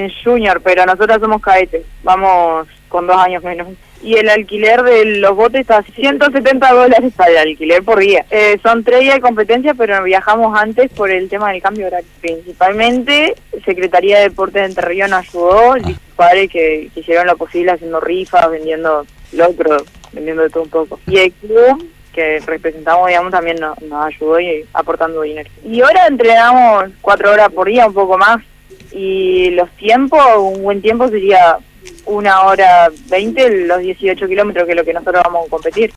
en junior, pero nosotras somos cadetes, vamos con 2 años menos. Y el alquiler de los botes está a $170 para el alquiler por día. Son 3 días de competencia, pero viajamos antes por el tema del cambio horario. Principalmente, Secretaría de Deportes de Entre Ríos nos ayudó, y sus padres que hicieron lo posible haciendo rifas, vendiendo locro, vendiendo de todo un poco. Y el club que representamos, digamos, también nos ayudó y aportando dinero. Y ahora entrenamos 4 horas por día, un poco más. Y los tiempos, un buen tiempo sería 1 hora 20, los 18 kilómetros, que es lo que nosotros vamos a competir.